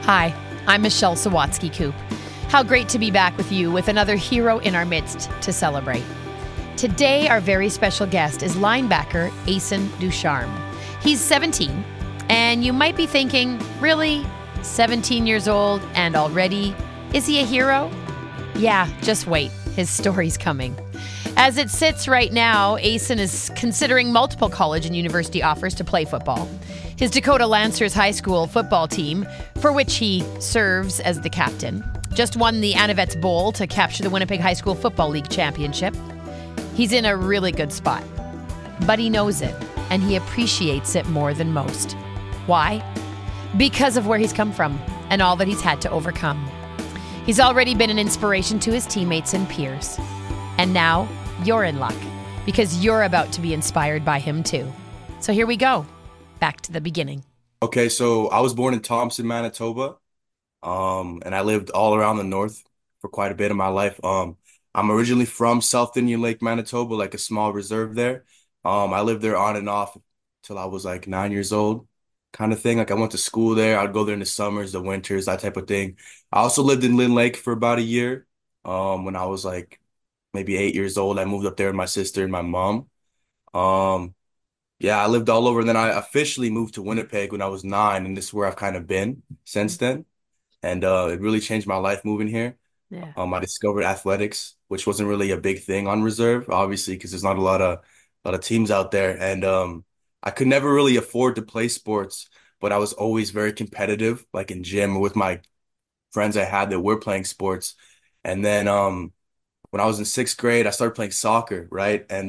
Hi, I'm Michelle Sawatsky Coop. How great to be back with you with another hero in our midst to celebrate. Today, our very special guest is linebacker Ason Ducharme. He's 17, and you might be thinking, really? 17 years old and already? Is he a hero? Yeah, just wait. His story's coming. As it sits right now, Ason is considering multiple college and university offers to play football. His Dakota Lancers high school football team, for which he serves as the captain, just won the Anavets Bowl to capture the Winnipeg High School Football League championship. He's in a really good spot, but he knows it, and he appreciates it more than most. Why? Because of where he's come from and all that he's had to overcome. He's already been an inspiration to his teammates and peers. And now you're in luck because you're about to be inspired by him too. So here we go. Back to the beginning. Okay, so I was born in Thompson, Manitoba, and I lived all around the north for quite a bit of my life. I'm originally from South Indian Lake, Manitoba, like a small reserve there. I lived there on and off till I was like 9 years old, kind of thing. Like I went to school there. I'd go there in the summers, the winters, that type of thing. I also lived in Lynn Lake for about a year. When I was like maybe 8 years old, I moved up there with my sister and my mom. Um, yeah, I lived all over, and then I officially moved to Winnipeg when I was 9, and this is where I've kind of been since then. And it really changed my life moving here. Yeah. I discovered athletics, which wasn't really a big thing on reserve, obviously, because there's not a lot of teams out there. And I could never really afford to play sports, but I was always very competitive, like in gym or with my friends I had that were playing sports. And then when I was in sixth grade, I started playing soccer, right? And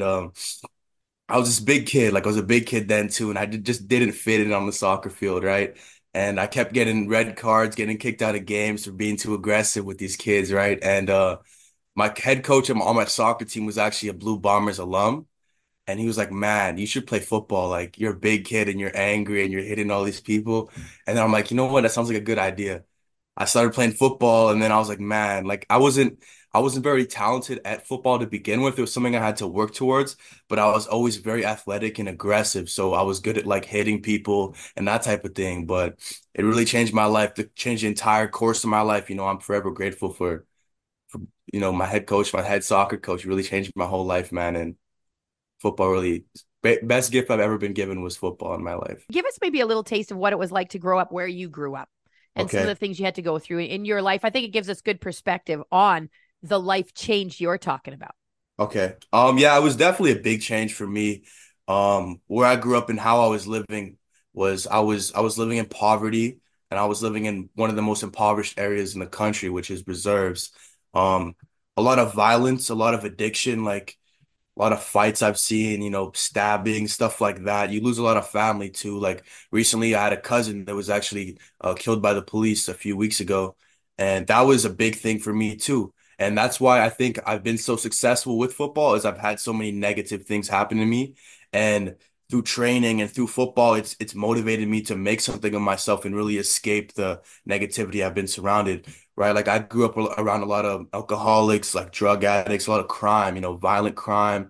I was this big kid, like I was a big kid then too, and just didn't fit in on the soccer field, right? And I kept getting red cards, getting kicked out of games for being too aggressive with these kids, right? And my head coach on my soccer team was actually a Blue Bombers alum, and he was like, "Man, you should play football. Like you're a big kid and you're angry and you're hitting all these people." And then I'm like, you know what? That sounds like a good idea. I started playing football and then I was like, man, like I wasn't very talented at football to begin with. It was something I had to work towards, but I was always very athletic and aggressive. So I was good at like hitting people and that type of thing. But it really changed my life, to change the entire course of my life. I'm forever grateful for my head coach, my head soccer coach really changed my whole life, man. And football really best gift I've ever been given was football in my life. Give us maybe a little taste of what it was like to grow up where you grew up and some of the Okay. things you had to go through in your life. I think it gives us good perspective on the life change you're talking about. Okay. Yeah, it was definitely a big change for me. Where I grew up and how I was living was I was living in poverty and I was living in one of the most impoverished areas in the country, which is reserves. Um, a lot of violence, a lot of addiction, like a lot of fights I've seen, stabbing, stuff like that. You lose a lot of family too. Like recently I had a cousin that was actually killed by the police a few weeks ago, and that was a big thing for me too. And that's why I think I've been so successful with football is I've had so many negative things happen to me. And through training and through football, it's motivated me to make something of myself and really escape the negativity I've been surrounded, right? Like I grew up around a lot of alcoholics, like drug addicts, a lot of crime, violent crime,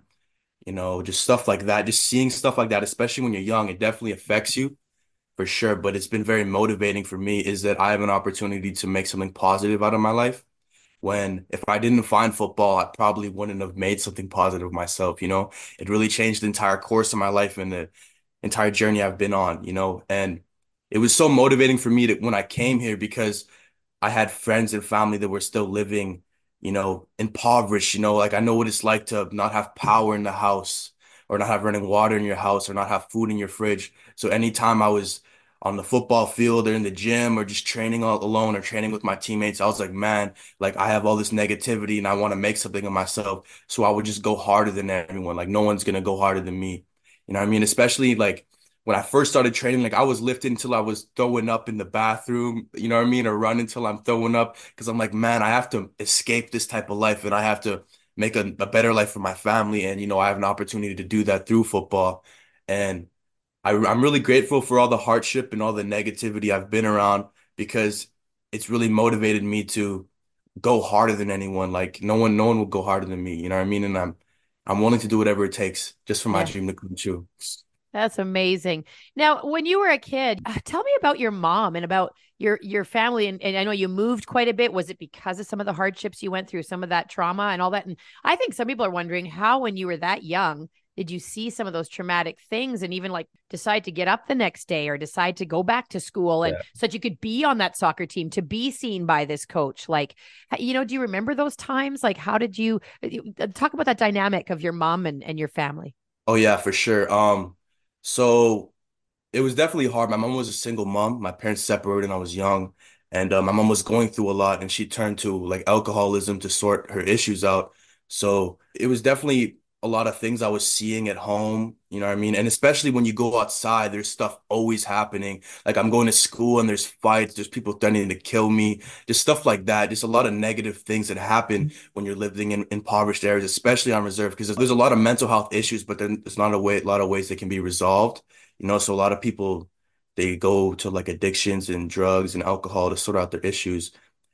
just stuff like that. Just seeing stuff like that, especially when you're young, it definitely affects you for sure. But it's been very motivating for me is that I have an opportunity to make something positive out of my life. When if I didn't find football, I probably wouldn't have made something positive myself, It really changed the entire course of my life and the entire journey I've been on, And it was so motivating for me to when I came here because I had friends and family that were still living, impoverished, like I know what it's like to not have power in the house or not have running water in your house or not have food in your fridge. So anytime I was on the football field or in the gym or just training all alone or training with my teammates, I was like, man, like I have all this negativity and I want to make something of myself. So I would just go harder than everyone. Like no one's gonna go harder than me. You know what I mean? Especially like when I first started training, like I was lifting until I was throwing up in the bathroom, you know what I mean? Or running until I'm throwing up because I'm like, man, I have to escape this type of life and I have to make a better life for my family. And, I have an opportunity to do that through football. And I'm really grateful for all the hardship and all the negativity I've been around because it's really motivated me to go harder than anyone. Like no one will go harder than me, you know what I mean? And I'm willing to do whatever it takes just for my Yeah. dream to come true. That's amazing. Now, when you were a kid, tell me about your mom and about your family. And I know you moved quite a bit. Was it because of some of the hardships you went through, some of that trauma and all that? And I think some people are wondering how, when you were that young, did you see some of those traumatic things and even like decide to get up the next day or decide to go back to school and Yeah. so that you could be on that soccer team to be seen by this coach? Like, do you remember those times? Like, how did you talk about that dynamic of your mom and your family? Oh yeah, for sure. So it was definitely hard. My mom was a single mom. My parents separated when I was young, and my mom was going through a lot, and she turned to like alcoholism to sort her issues out. So it was definitely a lot of things I was seeing at home, you know what I mean? And especially when you go outside, there's stuff always happening. Like I'm going to school and there's fights, there's people threatening to kill me, just stuff like that. Just a lot of negative things that happen when you're living in impoverished areas, especially on reserve, because there's a lot of mental health issues, but then there's not a lot of ways they can be resolved. So a lot of people they go to like addictions and drugs and alcohol to sort out their issues.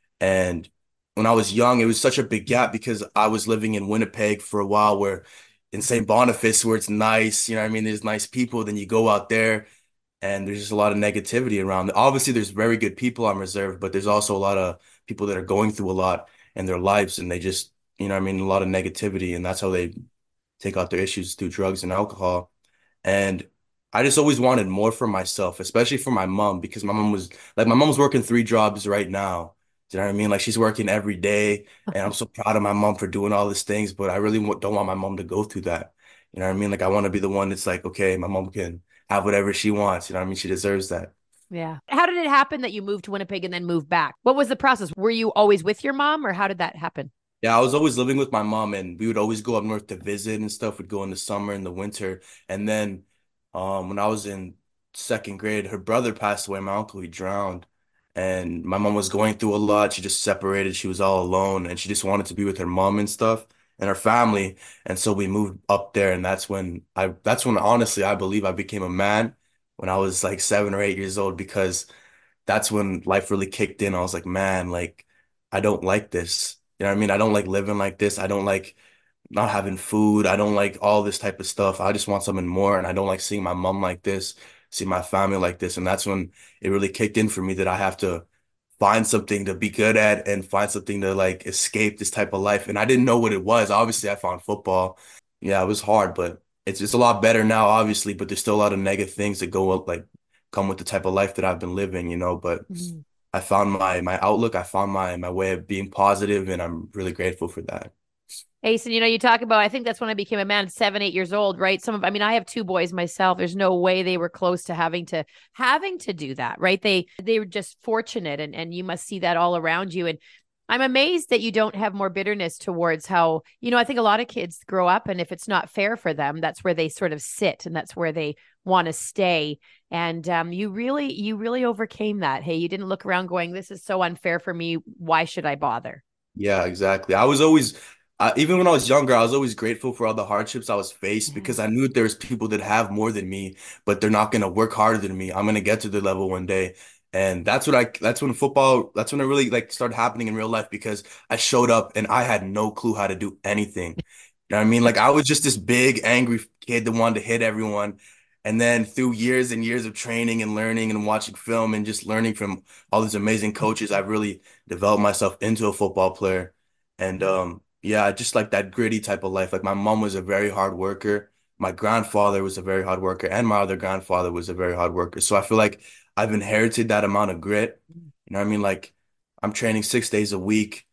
And when I was young, it was such a big gap because I was living in Winnipeg for a while where in St. Boniface where it's nice, you know what I mean? There's nice people. Then you go out there and there's just a lot of negativity around. Obviously, there's very good people on reserve, but there's also a lot of people that are going through a lot in their lives and they just, you know what I mean, a lot of negativity and that's how they take out their issues through drugs and alcohol. And I just always wanted more for myself, especially for my mom, because my mom was working three jobs right now. Do you know what I mean? Like she's working every day, and I'm so proud of my mom for doing all these things, but I really don't want my mom to go through that. You know what I mean? Like I want to be the one that's like, okay, my mom can have whatever she wants. You know what I mean? She deserves that. Yeah. How did it happen that you moved to Winnipeg and then moved back? What was the process? Were you always with your mom or how did that happen? Yeah, I was always living with my mom and we would always go up north to visit and stuff. We'd go in the summer and the winter. And then when I was in second grade, her brother passed away, my uncle, he drowned. And my mom was going through a lot. She just separated. She was all alone and she just wanted to be with her mom and stuff and her family. And so we moved up there and that's when honestly I believe I became a man when I was like 7 or 8 years old because that's when life really kicked in. I was like, man, like I don't like this. You know what I mean? I don't like living like this. I don't like not having food. I don't like all this type of stuff. I just want something more. And I don't like seeing my mom like this, see my family like this. And that's when it really kicked in for me that I have to find something to be good at and find something to like escape this type of life. And I didn't know what it was. Obviously, I found football. Yeah, it was hard, but it's a lot better now, obviously, but there's still a lot of negative things that go up like come with the type of life that I've been living. But Mhm. I found my outlook, I found my way of being positive, and I'm really grateful for that. Ace, and you talk about, I think that's when I became a man, 7, 8 years old, right? I have two boys myself. There's no way they were close to having to do that, right? They were just fortunate and you must see that all around you. And I'm amazed that you don't have more bitterness towards how, I think a lot of kids grow up and if it's not fair for them, that's where they sort of sit and that's where they want to stay. And you really overcame that. Hey, you didn't look around going, this is so unfair for me. Why should I bother? Yeah, exactly. I was always, even when I was younger, I was always grateful for all the hardships I was faced Yeah. because I knew there's people that have more than me, but they're not going to work harder than me. I'm going to get to the level one day. And that's when it really like started happening in real life because I showed up and I had no clue how to do anything. You know what I mean? Like I was just this big, angry kid that wanted to hit everyone. And then through years and years of training and learning and watching film and just learning from all these amazing coaches, I've really developed myself into a football player. And yeah, I just like that gritty type of life. Like my mom was a very hard worker. My grandfather was a very hard worker, and my other grandfather was a very hard worker. So I feel like I've inherited that amount of grit. You know what I mean? Like I'm training 6 days a week.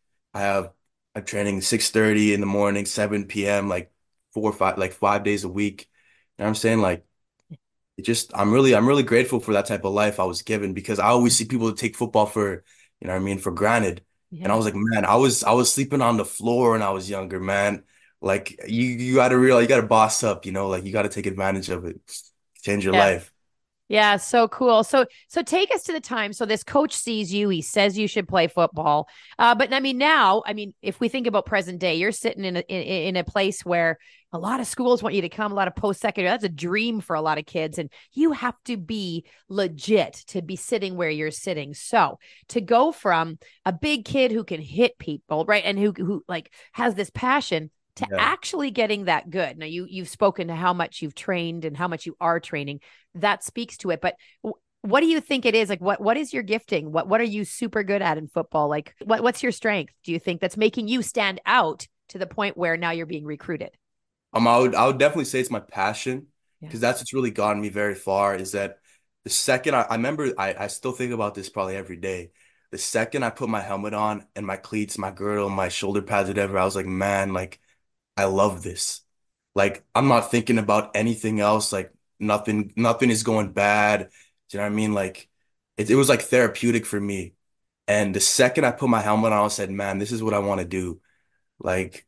I'm training 6:30 in the morning, 7 p.m., like 4 or 5, like 5 days a week. You know what I'm saying? Like I'm really grateful for that type of life I was given because I always see people take football for, you know what I mean, for granted. And I Yeah. was like, man, I was sleeping on the floor when I was younger, man. Like you gotta realize you gotta boss up, like you gotta take advantage of it. Change your Yeah. life. Yeah, so cool. So take us to the time. So this coach sees you, he says you should play football. But now, if we think about present day, you're sitting in a place where a lot of schools want you to come, a lot of post-secondary. That's a dream for a lot of kids. And you have to be legit to be sitting where you're sitting. So to go from a big kid who can hit people, right? And who like has this passion to Yeah. actually getting that good. Now you've spoken to how much you've trained and how much you are training. That speaks to it. But what do you think it is? Like what is your gifting? What are you super good at in football? Like what's your strength, do you think, that's making you stand out to the point where now you're being recruited? I would definitely say it's my passion Yeah. because that's what's really gotten me very far is that the second I remember I still think about this probably every day. The second I put my helmet on and my cleats, my girdle, my shoulder pads, whatever, I was like, man, like I love this. Like I'm not thinking about anything else. Like nothing is going bad. Do you know what I mean? Like it was like therapeutic for me. And the second I put my helmet on, I said, man, this is what I want to do. Like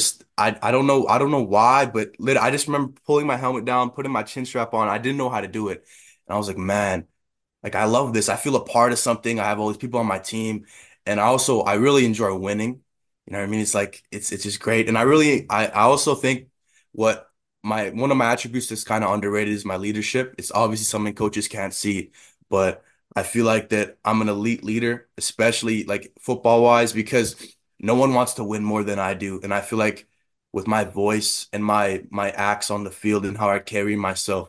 I don't know why, but I just remember pulling my helmet down, putting my chin strap on. I didn't know how to do it. And I was like, man, like I love this. I feel a part of something. I have all these people on my team. And I really enjoy winning. You know what I mean? It's like it's just great. And I also think what my one of my attributes that's kind of underrated is my leadership. It's obviously something coaches can't see, but I feel like that I'm an elite leader, especially like football wise, because no one wants to win more than I do. And I feel like with my voice and my acts on the field and how I carry myself,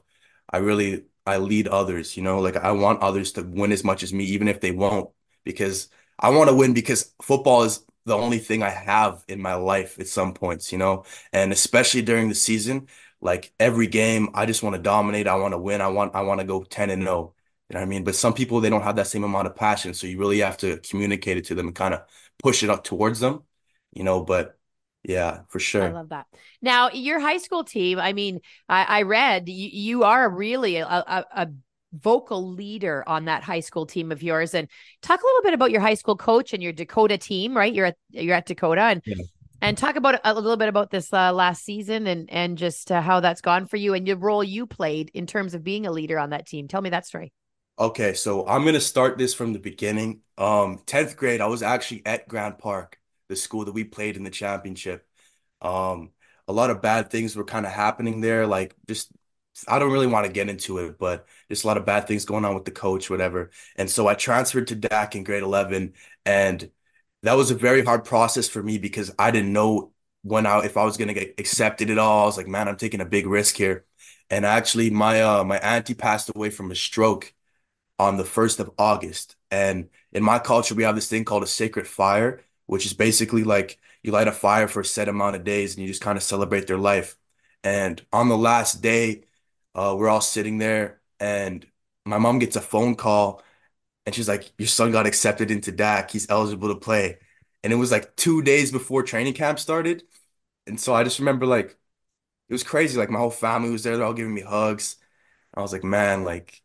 I lead others, you know, like I want others to win as much as me, even if they won't, because I want to win because football is the only thing I have in my life at some points, you know, and especially during the season, like every game, I just want to dominate. I want to win. I want to go 10-0. You know what I mean? But some people, they don't have that same amount of passion. So you really have to communicate it to them and kind of push it up towards them, you know, but yeah, for I sure. love that. Now, your high school team, I mean, I read you are really a vocal leader on that high school team of yours. And talk a little bit about your high school coach and your Dakota team, right? You're at Dakota, and talk about a little bit about this last season and just how that's gone for you and the role you played in terms of being a leader on that team. Tell me that story. Okay, so I'm gonna start this from the beginning. 10th grade, I was actually at Grand Park, the school that we played in the championship. Um, a lot of bad things were kind of happening there, like just I don't really want to get into it, but just a lot of bad things going on with the coach, whatever. And so I transferred to DAC in grade 11, and that was a very hard process for me because I didn't know if I was gonna get accepted at all. I was like, man, I'm taking a big risk here. And actually, my auntie passed away from a stroke on the 1st of August. And in my culture, we have this thing called a sacred fire, which is basically like you light a fire for a set amount of days and you just kind of celebrate their life. And on the last day, we're all sitting there and my mom gets a phone call and she's like, your son got accepted into DAC. He's eligible to play. And it was like 2 days before training camp started. And so I just remember like, it was crazy. Like my whole family was there. They're all giving me hugs. I was like, man, like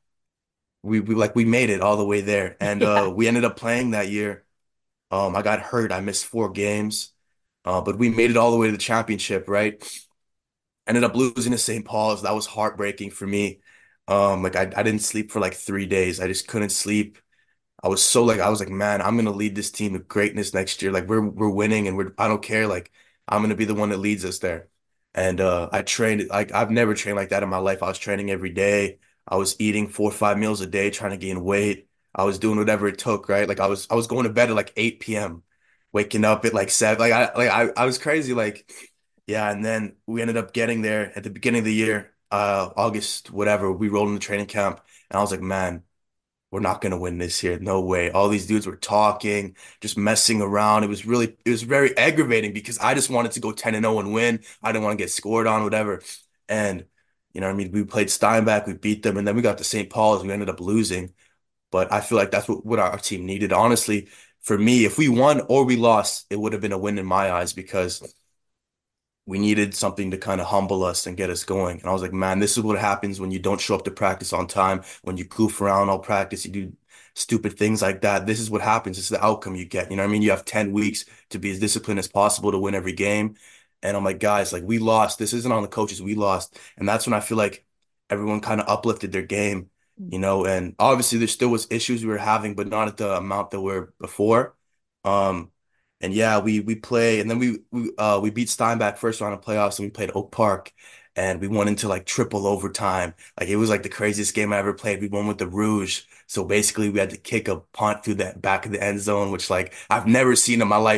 we made it all the way there, and Yeah. we ended up playing that year. I got hurt. I missed 4 games, but we made it all the way to the championship. Right? Ended up losing to St. Paul's. That was heartbreaking for me. Like I didn't sleep for like 3 days. I just couldn't sleep. I was like, man, I'm gonna lead this team to greatness next year. Like we're winning, and I don't care. Like I'm gonna be the one that leads us there. And I trained like I've never trained like that in my life. I was training every day. I was eating 4 or 5 meals a day, trying to gain weight. I was doing whatever it took, right? Like I was going to bed at like 8 p.m., waking up at like 7. I was crazy. Like, yeah, and then we ended up getting there at the beginning of the year, August, whatever. We rolled into training camp, and I was like, man, we're not gonna win this here. No way. All these dudes were talking, just messing around. It was very aggravating because I just wanted to go 10-0 and win. I didn't want to get scored on, whatever. And you know what I mean? We played Steinbach, we beat them, and then we got to St. Paul's, we ended up losing. But I feel like that's what our team needed. Honestly, for me, if we won or we lost, it would have been a win in my eyes because we needed something to kind of humble us and get us going. And I was like, man, this is what happens when you don't show up to practice on time, when you goof around all practice, you do stupid things like that. This is what happens. This is the outcome you get. You know what I mean? You have 10 weeks to be as disciplined as possible to win every game. And I'm like, guys, like we lost. This isn't on the coaches. We lost. And that's when I feel like everyone kind of uplifted their game, you know, and obviously there still was issues we were having, but not at the amount that were before. Um, and yeah, we play, and then we beat Steinbach first round of playoffs, and we played Oak Park, and we won into like triple overtime. Like it was like the craziest game I ever played. We won with the Rouge, so basically we had to kick a punt through that back of the end zone, which like I've never seen in my life.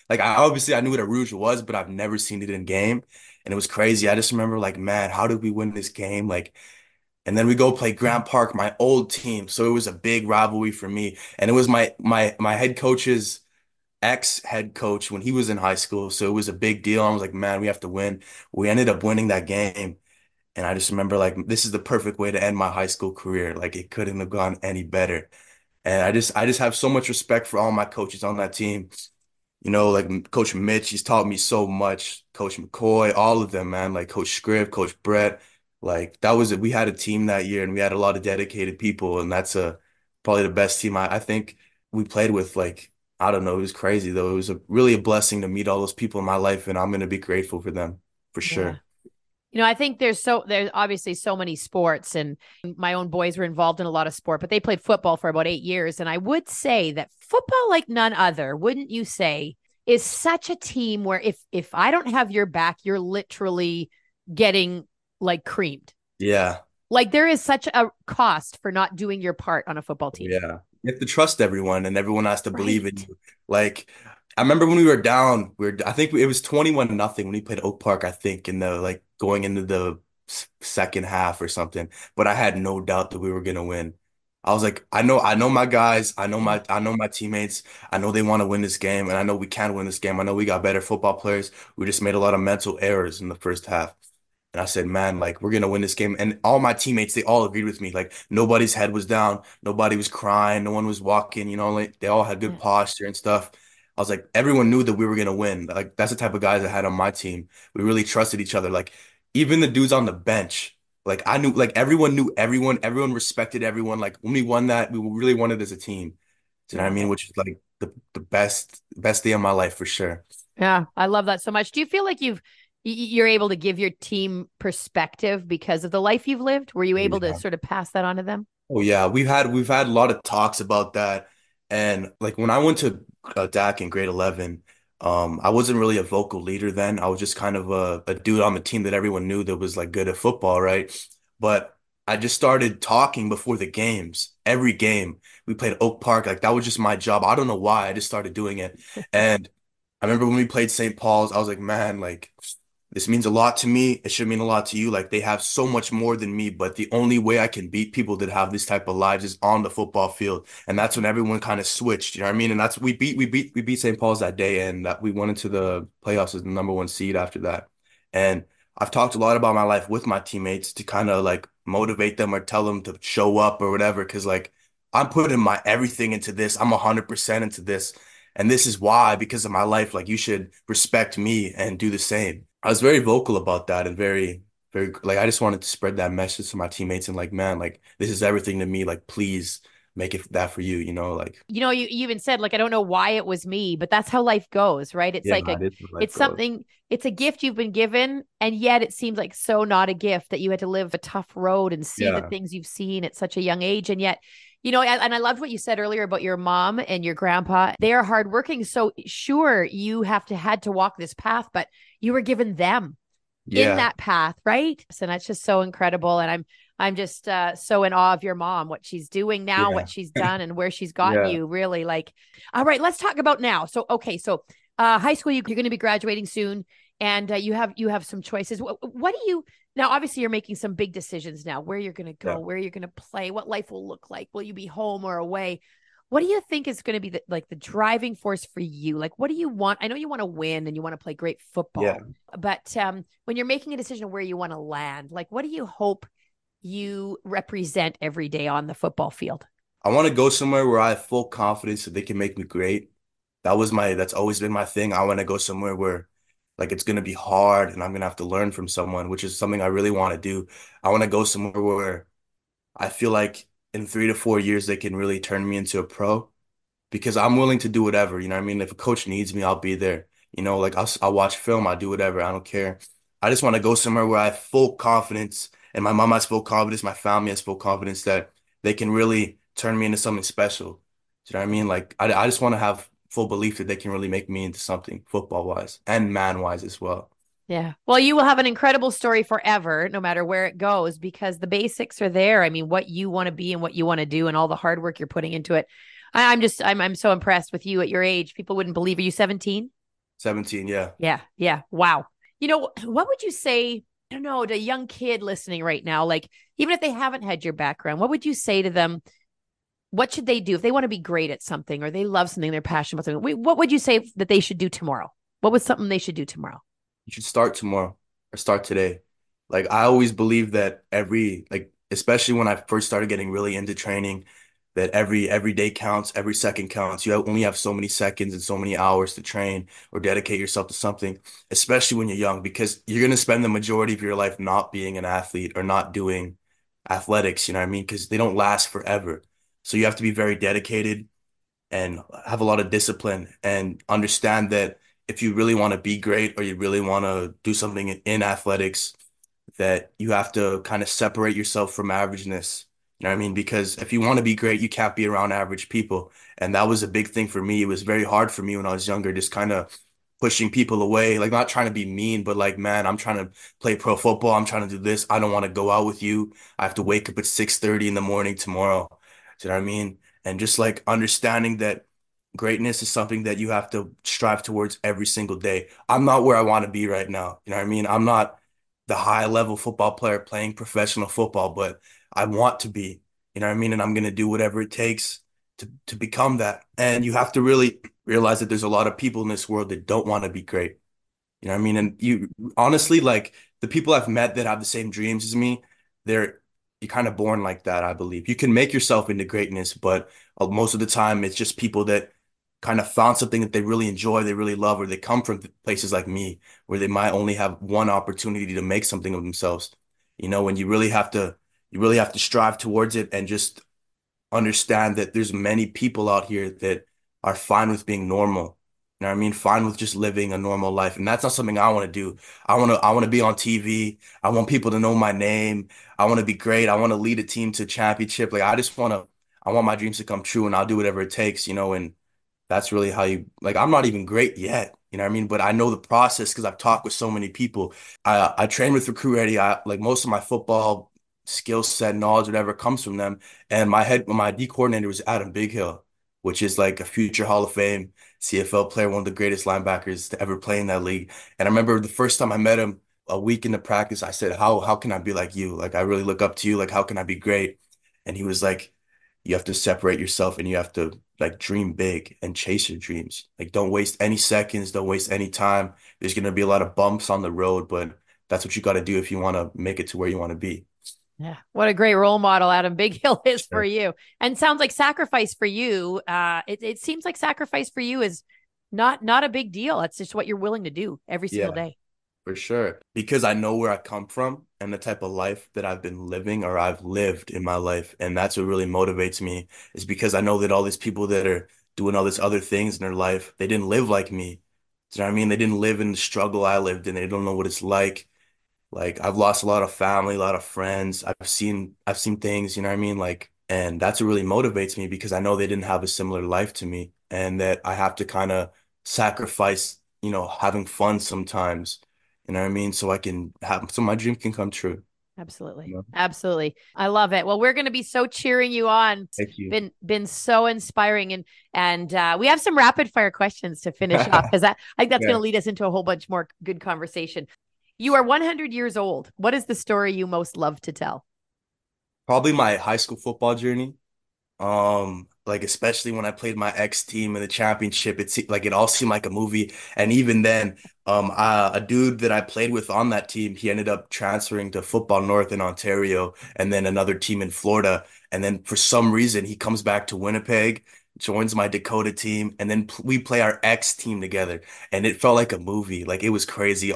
Like I knew what a Rouge was, but I've never seen it in game. And it was crazy. I just remember like, man, how did we win this game? Like, and then we go play Grant Park, my old team. So it was a big rivalry for me. And it was my head coach's ex head coach when he was in high school. So it was a big deal. I was like, man, we have to win. We ended up winning that game. And I just remember like this is the perfect way to end my high school career. Like it couldn't have gone any better. And I just have so much respect for all my coaches on that team. Like Coach Mitch, he's taught me so much. Coach McCoy, all of them, man. Like Coach Scribb, Coach Brett. Like that was it. We had a team that year and we had a lot of dedicated people. And that's probably the best team I think we played with. Like, I don't know. It was crazy though. It was really a blessing to meet all those people in my life, and I'm gonna be grateful for them for Yeah. sure. I think there's obviously so many sports, and my own boys were involved in a lot of sport, but they played football for about 8 years. And I would say that football, like none other, wouldn't you say, is such a team where if I don't have your back, you're literally getting like creamed. Yeah. Like there is such a cost for not doing your part on a football team. Yeah. You have to trust everyone and everyone has to believe in Right. you. Like I remember when we were down, I think it was 21-0 when we played Oak Park, I think, in the like going into the second half or something. But I had no doubt that we were gonna win. I was like, I know my guys, Yeah. I know my teammates, I know they want to win this game, and I know we can win this game. I know we got better football players. We just made a lot of mental errors in the first half. And I said, man, like we're gonna win this game. And all my teammates, they all agreed with me. Like nobody's head was down, nobody was crying, no one was walking, like they all had good Yeah. posture and stuff. I was like, everyone knew that we were gonna win. Like that's the type of guys I had on my team. We really trusted each other. Like even the dudes on the bench, like I knew, like everyone knew everyone, everyone respected everyone. Like when we won that, we really won it as a team. Do you know what I Love mean? it. Which is like the best day of my life for sure. Yeah, I love that so much. Do you feel like you're able to give your team perspective because of the life you've lived? Were you able to Yeah. sort of pass that on to them? Oh yeah, we've had a lot of talks about that, and like when I went to DAC in grade 11, I wasn't really a vocal leader then. I was just kind of a dude on the team that everyone knew that was like good at football, right? But I just started talking before the games. Every game we played Oak Park, like that was just my job. I don't know why. I just started doing it, and I remember when we played St. Paul's, I was like, man, like. This means a lot to me. It should mean a lot to you. Like they have so much more than me, but the only way I can beat people that have this type of lives is on the football field. And that's when everyone kind of switched. You know what I mean? And that's we beat St. Paul's that day, and that we went into the playoffs as the number one seed after that. And I've talked a lot about my life with my teammates to kind of like motivate them or tell them to show up or whatever. Cause like I'm putting my everything into this. I'm 100% into this. And this is why, because of my life, like you should respect me and do the same. I was very vocal about that and very, very like I just wanted to spread that message to my teammates and like, man, like this is everything to me. Like, please make it that for you, like You even said, like, I don't know why it was me, but that's how life goes, right? It's yeah, like it is where life it's goes. something, it's a gift you've been given, and yet it seems like so not a gift that you had to live a tough road and see the Yeah. things you've seen at such a young age. And yet, and I loved what you said earlier about your mom and your grandpa. They are hardworking. So sure, you had to walk this path, but you were given them in Yeah. that path, right? So that's just so incredible. And I'm just so in awe of your mom, what she's doing now, what Yeah. she's done, and where she's gotten Yeah. you. Really, like, all right, let's talk about now. So, okay, so high school, you're going to be graduating soon, and you have some choices. What do you now? Obviously, you're making some big decisions now. Where you're going to Yeah. go, where you're going to play, what life will look like. Will you be home or away? What do you think is going to be the driving force for you? Like, what do you want? I know you want to win and you want to play great Yeah. football, but when you're making a decision of where you want to land, like, what do you hope you represent every day on the football field? I want to go somewhere where I have full confidence that they can make me great. That's always been my thing. I want to go somewhere where like it's gonna be hard and I'm gonna have to learn from someone, which is something I really want to do. I want to go somewhere where I feel like in 3 to 4 years they can really turn me into a pro because I'm willing to do whatever. You know what I mean? If a coach needs me, I'll be there. Like I'll watch film, I'll do whatever. I don't care. I just want to go somewhere where I have full confidence and my mom has full confidence, my family has full confidence that they can really turn me into something special. Do you know what I mean? Like I just want to have full belief that they can really make me into something football wise and man wise as well. Yeah. Well, you will have an incredible story forever, no matter where it goes, because the basics are there. I mean, what you want to be and what you want to do and all the hard work you're putting into it. I'm so impressed with you at your age. People wouldn't believe. Are you 17? 17, yeah. Yeah, yeah. Wow. What would you say? I don't know, to a young kid listening right now, like even if they haven't had your background, what would you say to them? What should they do if they want to be great at something or they love something, they're passionate about something? What would you say that they should do tomorrow? What was something they should do tomorrow? You should start tomorrow or start today. Like I always believe that especially when I first started getting really into training, that every day counts, every second counts. Only have so many seconds and so many hours to train or dedicate yourself to something, especially when you're young, because you're gonna spend the majority of your life not being an athlete or not doing athletics, you know what I mean? Because they don't last forever. So you have to be very dedicated and have a lot of discipline and understand that if you really want to be great or you really want to do something in athletics, that you have to kind of separate yourself from averageness. You know what I mean? Because if you want to be great, you can't be around average people. And that was a big thing for me. It was very hard for me when I was younger, just kind of pushing people away, like not trying to be mean, but like, man, I'm trying to play pro football. I'm trying to do this. I don't want to go out with you. I have to wake up at 6:30 in the morning tomorrow. Do you know what I mean? And just like understanding that greatness is something that you have to strive towards every single day. I'm not where I want to be right now. You know what I mean? I'm not the high level football player playing professional football, but I want to be, you know what I mean? And I'm going to do whatever it takes to become that. And you have to really realize that there's a lot of people in this world that don't want to be great. You know what I mean? And you honestly, like the people I've met that have the same dreams as me, they're you're kind of born like that, I believe. You can make yourself into greatness, but most of the time it's just people that kind of found something that they really enjoy, they really love, or they come from places like me where they might only have one opportunity to make something of themselves. You know, when you really have to strive towards it and just understand that there's many people out here that are fine with being normal. You know what I mean? Fine with just living a normal life. And that's not something I want to do. I want to be on TV. I want people to know my name. I want to be great. I want to lead a team to championship. I want my dreams to come true and I'll do whatever it takes, you know, and that's really how I'm not even great yet, you know what I mean? But I know the process because I've talked with so many people. I train with Recruit Ready. I like most of my football skill set, knowledge, whatever comes from them. And my D coordinator was Adam Bighill, which is like a future Hall of Fame CFL player, one of the greatest linebackers to ever play in that league. And I remember the first time I met him, a week into practice, I said, how can I be like you? Like I really look up to you. Like how can I be great? And he was like, you have to separate yourself and you have to like dream big and chase your dreams. Like don't waste any seconds, don't waste any time. There's gonna be a lot of bumps on the road, but that's what you got to do if you want to make it to where you want to be. Yeah. What a great role model Adam Big Hill is for Sure. you. And sounds like sacrifice for you. It seems like sacrifice for you is not a big deal. It's just what you're willing to do every single Yeah, day. for sure. Because I know where I come from and the type of life that I've been living or I've lived in my life. And that's what really motivates me is because I know that all these people that are doing all these other things in their life, they didn't live like me. Do you know what I mean? They didn't live in the struggle I lived in. They don't know what it's like. Like I've lost a lot of family, a lot of friends. I've seen things, you know what I mean? Like, and that's what really motivates me because I know they didn't have a similar life to me and that I have to kind of sacrifice, having fun sometimes. You know what I mean? So my dream can come true. You Absolutely. know? Absolutely. I love it. Well, we're going to be so cheering you on. It's Thank you. been so inspiring and we have some rapid fire questions to finish off because I think that's going Yeah. to lead us into a whole bunch more good conversation. You are 100 years old. What is the story you most love to tell? Probably my high school football journey. Like especially when I played my ex team in the championship, it all seemed like a movie. And even then, a dude that I played with on that team, he ended up transferring to Football North in Ontario, and then another team in Florida. And then for some reason, he comes back to Winnipeg, joins my Dakota team, and then we play our ex team together. And it felt like a movie. Like it was crazy.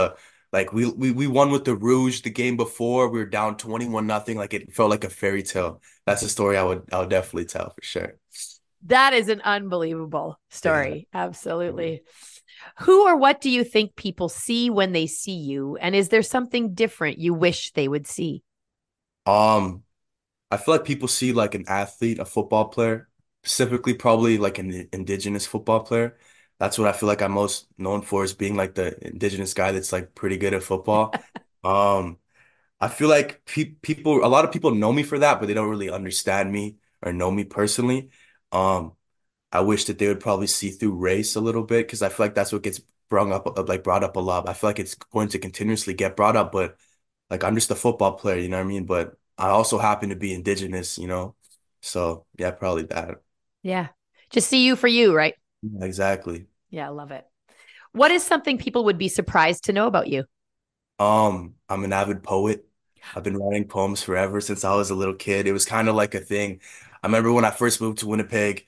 We won with the Rouge the game before. We were down 21 nothing. Like it felt like a fairy tale. That's a story I would definitely tell for sure. That is an unbelievable Yeah. story. Absolutely. Who or what do you think people see when they see you? And is there something different you wish they would see? Um, I feel like people see like an athlete, a football player, specifically probably like an indigenous football player. That's what I feel like I'm most known for is being like the indigenous guy that's like pretty good at football. Um, I feel like a lot of people know me for that, but they don't really understand me or know me personally. Um, I wish that they would probably see through race a little bit because I feel like that's what gets brought up a lot. I feel like it's going to continuously get brought up, but like I'm just a football player, you know what I mean? But I also happen to be indigenous, you know? So yeah, probably that. Yeah. Just see you for you, right? Yeah, exactly. Yeah, I love it. What is something people would be surprised to know about you? I'm an avid poet. I've been writing poems forever since I was a little kid. It was kind of like a thing. I remember when I first moved to Winnipeg,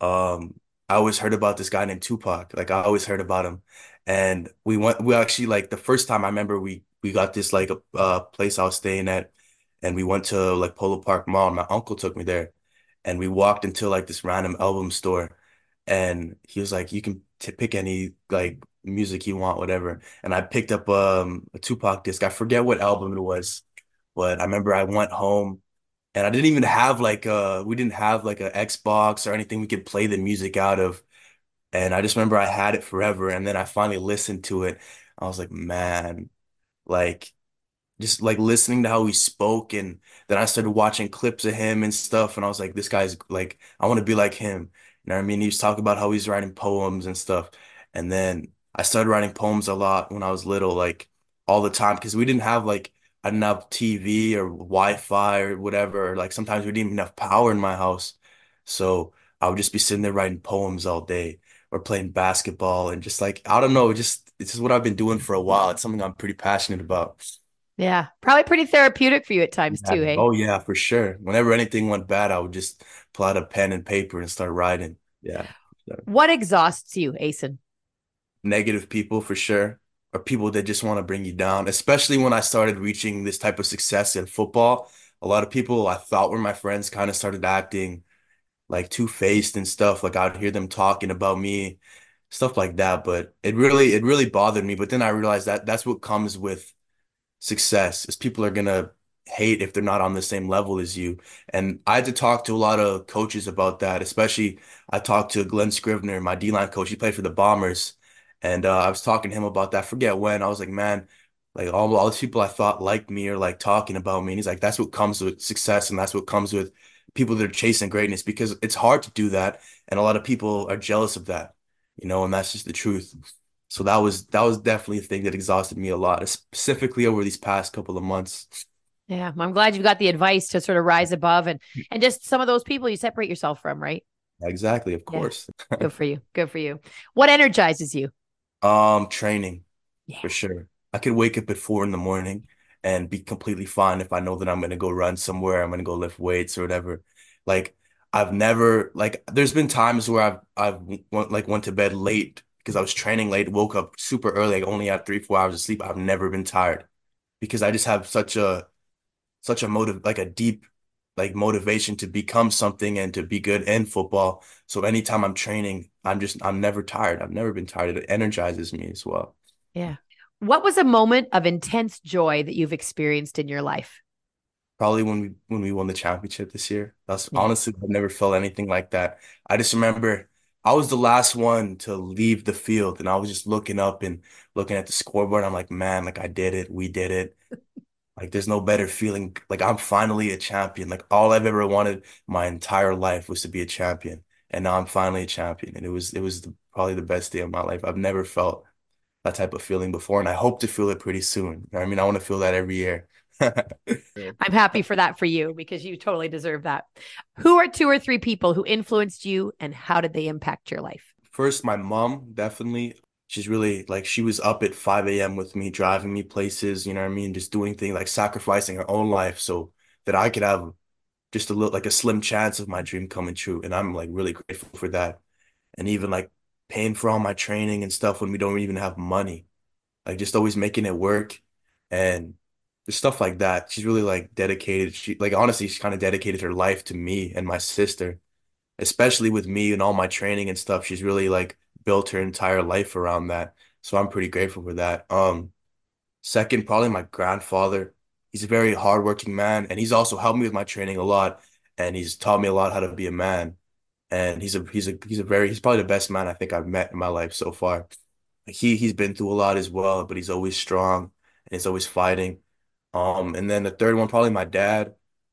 I always heard about this guy named Tupac. Like I always heard about him. And we actually like the first time I remember we got this like a place I was staying at and we went to like Polo Park Mall. And my uncle took me there and we walked into like this random album store and he was like, you can t pick any like music you want, whatever. And I picked up a Tupac disc. I forget what album it was, but I remember I went home and I didn't even have like we didn't have like a Xbox or anything we could play the music out of. And I just remember I had it forever and then I finally listened to it. I was like, man, like just like listening to how he spoke and then I started watching clips of him and stuff and I was like this guy's like I want to be like him. You know what I mean? He was talking about how he's writing poems and stuff. And then I started writing poems a lot when I was little, like all the time because we didn't have like I didn't have TV or Wi-Fi or whatever. Like sometimes we didn't even have power in my house. So I would just be sitting there writing poems all day or playing basketball and just like I don't know, just it's just what I've been doing for a while. It's something I'm pretty passionate about. Yeah. Probably pretty therapeutic for you at times Yeah. too, hey? Oh yeah, for sure. Whenever anything went bad, I would just pull out a pen and paper and start writing. Yeah. So, What exhausts you, Asen? negative people for sure, or people that just want to bring you down, especially when I started reaching this type of success in football. A lot of people I thought were my friends kind of started acting like two-faced and stuff. Like I'd hear them talking about me, stuff like that. But it really bothered me. But then I realized that that's what comes with success is people are gonna hate if they're not on the same level as you. And I had to talk to a lot of coaches about that, especially I talked to Glenn Scrivener, my D-line coach. He played for the Bombers. And I was talking to him about that. I forget when. I was like, man, like all these people I thought liked me or like talking about me. And he's like, that's what comes with success and that's what comes with people that are chasing greatness because it's hard to do that. And a lot of people are jealous of that, you know, and that's just the truth. So that was definitely a thing that exhausted me a lot, specifically over these past couple of months. Yeah, I'm glad you've got the advice to sort of rise above and just some of those people you separate yourself from, right? Exactly, of Yeah. course. Good for you. Good for you. What energizes you? Training Yeah. for sure. I could wake up at 4 in the morning and be completely fine if I know that I'm gonna go run somewhere, I'm gonna go lift weights or whatever. Like I've never like there's been times where went to bed late because I was training late, woke up super early, like only had 3, 4 hours of sleep. I've never been tired because I just have such a motive, like a deep like motivation to become something and to be good in football. So anytime I'm training, I'm never tired. I've never been tired. It energizes me as well. Yeah. What was a moment of intense joy that you've experienced in your life? Probably when we won the championship this year. That's Yeah. honestly I've never felt anything like that. I just remember I was the last one to leave the field and I was just looking up and looking at the scoreboard. I'm like, man, like I did it. We did it. Like there's no better feeling. Like I'm finally a champion. Like all I've ever wanted my entire life was to be a champion. And now I'm finally a champion. And probably the best day of my life. I've never felt that type of feeling before. And I hope to feel it pretty soon. You know what I mean, I want to feel that every year. I'm happy for that for you because you totally deserve that. Who are two or three people who influenced you and how did they impact your life? First, my mom, definitely. She's really like she was up at 5 a.m. with me, driving me places, you know what I mean? Just doing things like sacrificing her own life so that I could have just a little like a slim chance of my dream coming true. And I'm like really grateful for that. And even like paying for all my training and stuff when we don't even have money, like just always making it work and just stuff like that. She's really like dedicated. She like honestly, she kind of dedicated her life to me and my sister, especially with me and all my training and stuff. She's really like built her entire life around that. So I'm pretty grateful for that. Second, probably my grandfather. He's a very hardworking man, and he's also helped me with my training a lot, and he's taught me a lot how to be a man. And he's probably the best man I think I've met in my life so far. He's been through a lot as well, but he's always strong and he's always fighting. And then the third one, probably my dad.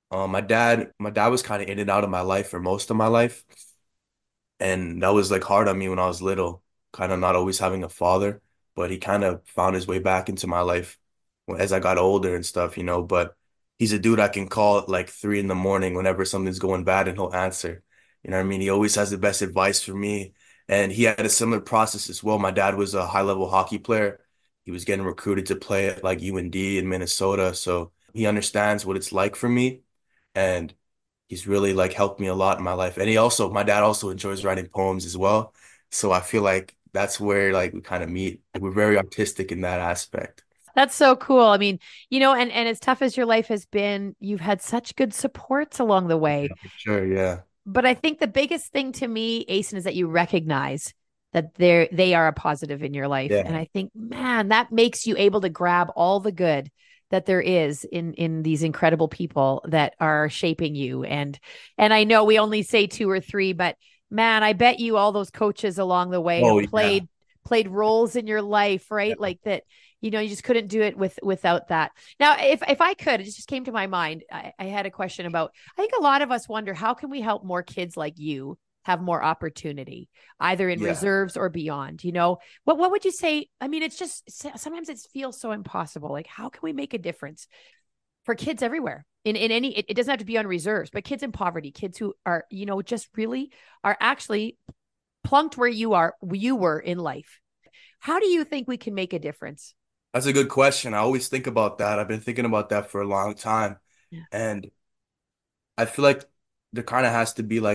My dad was kind of in and out of my life for most of my life, and that was like hard on me when I was little kind of not always having a father, but he kind of found his way back into my life as I got older and stuff, you know. But he's a dude I can call at like 3 in the morning whenever something's going bad and he'll answer. You know what I mean? He always has the best advice for me. And he had a similar process as well. My dad was a high-level hockey player. He was getting recruited to play at like UND in Minnesota. So he understands what it's like for me. And he's really like helped me a lot in my life. And my dad also enjoys writing poems as well. So I feel like that's where like we kind of meet. Like, we're very artistic in that aspect. That's so cool. I mean, and as tough as your life has been, you've had such good supports along the way. Yeah, for sure, yeah. But I think the biggest thing to me, Asen, is that you recognize that they are a positive in your life. And Yeah. I think, man, that makes you able to grab all the good that there is in these incredible people that are shaping you. And I know we only say two or three, but man, I bet you all those coaches along the way Oh, have yeah. played roles in your life, right? Yeah. Like that, you just couldn't do it without that. Now, if I could, it just came to my mind. I had a question about, I think a lot of us wonder, how can we help more kids like you have more opportunity, either in Yeah. reserves or beyond? What would you say? I mean, it's just sometimes it feels so impossible. Like, how can we make a difference for kids everywhere in any, it doesn't have to be on reserves, but kids in poverty, kids who are, just really are actually plunked where you were in life. How do you think we can make a difference? That's a good question. I always think about that. I've been thinking about that for a long time. Yeah. And I feel like there kind of has to be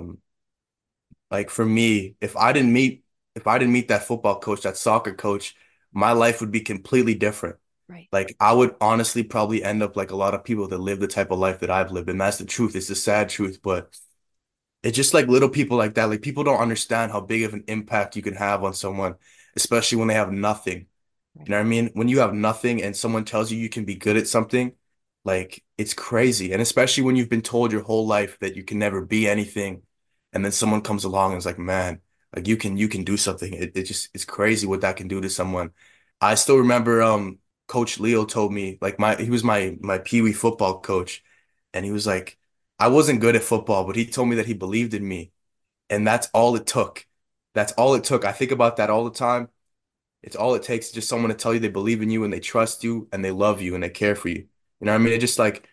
like for me, if I didn't meet that football coach, that soccer coach, my life would be completely different. Right. Like I would honestly probably end up like a lot of people that live the type of life that I've lived. And that's the truth. It's the sad truth, but it's just like little people like that. Like people don't understand how big of an impact you can have on someone, especially when they have nothing. You Right. know what I mean? When you have nothing and someone tells you you can be good at something, like it's crazy. And especially when you've been told your whole life that you can never be anything, and then someone comes along and is like, man, like you can do something. It's crazy what that can do to someone. I still remember Coach Leo told me, like he was my Pee Wee football coach, and he was like, I wasn't good at football, but he told me that he believed in me. And that's all it took. That's all it took. I think about that all the time. It's all it takes, just someone to tell you they believe in you and they trust you and they love you and they care for you. You know what I mean? It just like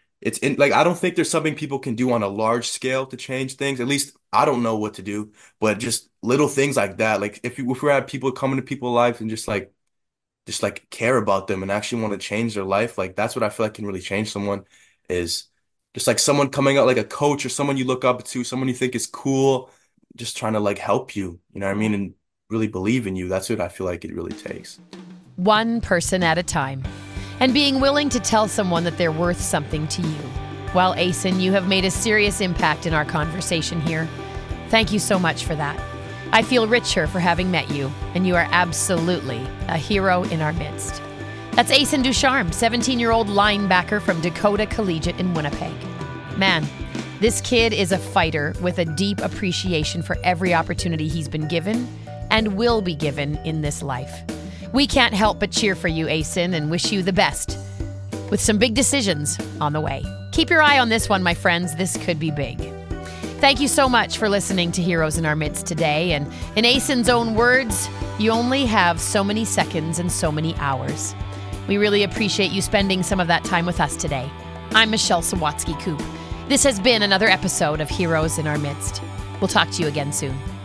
I don't think there's something people can do on a large scale to change things. At least I don't know what to do, but just little things like that. Like if we have people coming to people's lives and just like care about them and actually want to change their life, like that's what I feel like can really change someone is just like someone coming out like a coach or someone you look up to, someone you think is cool, just trying to like help you, you know what I Yeah. mean? And really believe in you. That's what I feel like it really takes. One person at a time, and being willing to tell someone that they're worth something to you. Well, Asen, you have made a serious impact in our conversation here. Thank you so much for that. I feel richer for having met you, and you are absolutely a hero in our midst. That's Asen Ducharme, 17-year-old linebacker from Dakota Collegiate in Winnipeg. Man, this kid is a fighter with a deep appreciation for every opportunity he's been given and will be given in this life. We can't help but cheer for you, Asen, and wish you the best with some big decisions on the way. Keep your eye on this one, my friends. This could be big. Thank you so much for listening to Heroes in Our Midst today. And in Asen's own words, you only have so many seconds and so many hours. We really appreciate you spending some of that time with us today. I'm Michelle Sawatsky Coop. This has been another episode of Heroes in Our Midst. We'll talk to you again soon.